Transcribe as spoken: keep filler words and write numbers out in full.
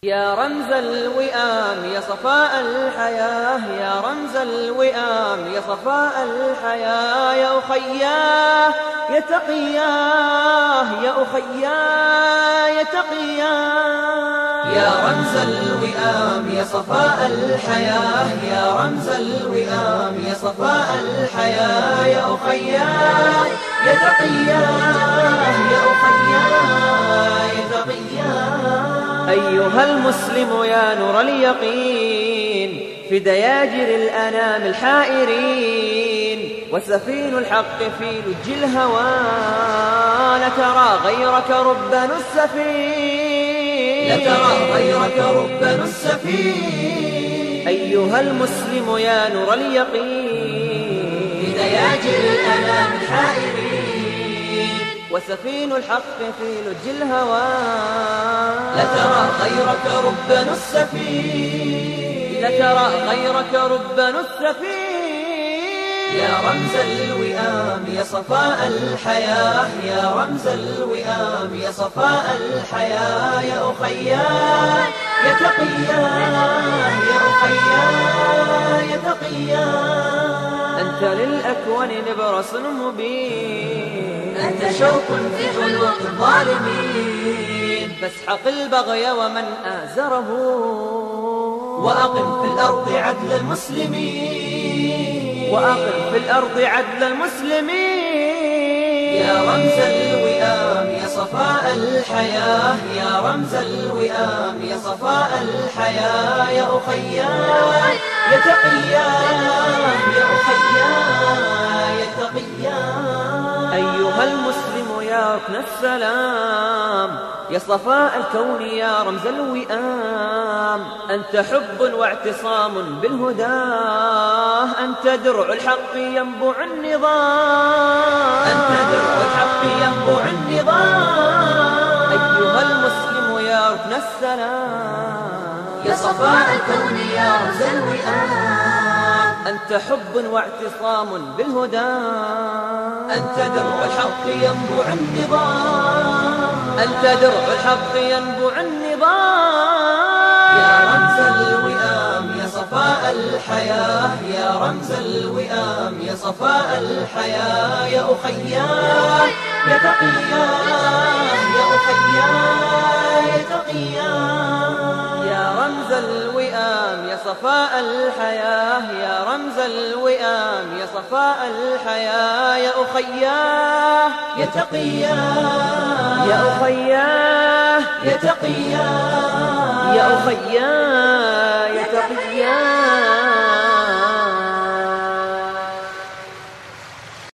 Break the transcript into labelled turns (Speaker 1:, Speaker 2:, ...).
Speaker 1: يا رمز الوئام يا صفاء الحياة، يا رمز الوئام يا صفاء الحياة، يا أخياه يا تقياه، يا أخياه يا تقياه.
Speaker 2: يا رمز الوئام يا صفاء الحياة، يا رمز الوئام يا صفاء الحياة، يا أخياه يا تقياه، يا أخياه يا تقياه.
Speaker 1: أيها المسلم يا نور اليقين في دياجر الأنام الحائرين، وسفين الحق في لج الهوى، لترى غيرك ربان السفين،
Speaker 2: لترى غيرك ربان السفين.
Speaker 1: أيها المسلم يا نور اليقين
Speaker 2: في دياجر الأنام الحائرين،
Speaker 1: وسفين الحق في لج الهوى،
Speaker 2: لترى غيرك ربان السفين،
Speaker 1: لترى غيرك ربان السفين.
Speaker 2: يا رمز الوئام يا صفاء الحياة، يا رمز الوئام يا صفاء الحياة، يا أخياه يا تقياه، يا أخياه يا تقياه.
Speaker 1: أنت للأكوان نبرس مبين،
Speaker 2: أنت شوق في حلوق الظالمين،
Speaker 1: فاسحق البغي ومن آزره،
Speaker 2: وأقم في الأرض عدل المسلمين،
Speaker 1: وأقم في الأرض عدل المسلمين.
Speaker 2: يا رمز الوئام يا صفاء الحياة، يا رمز الوئام يا صفاء الحياة، يا أخياه يا تقياه، يا أخياه يا تقياه.
Speaker 1: أيها المسلم يا ركن السلام، يا صفاء الكون يا رمز الوئام، أنت حب واعتصام بالهدى، أنت درع الحق ينبع النظام،
Speaker 2: أنت درع الحق ينبع النظام.
Speaker 1: أيها المسلم يا ركن السلام،
Speaker 2: يا صفاء الكون يا رمز الوئام،
Speaker 1: أنت حب واعتصام بالهدى،
Speaker 2: أنت درع الحق ينبع النظام،
Speaker 1: أنت درع الحق ينبع النظام.
Speaker 2: يا رمز الوئام يا صفاء الحياة، يا رمز الوئام يا صفاء الحياة، يا أخياه يا تقياه، يا أخياه يا تقياه.
Speaker 1: يا رمز الوئام يا صفاء الحياة، يا رمز الوئام يا صفاء الحياة، يا أخياه
Speaker 2: يا تقياه،
Speaker 1: يا أخياه
Speaker 2: يا تقياه.
Speaker 1: يا أخياه.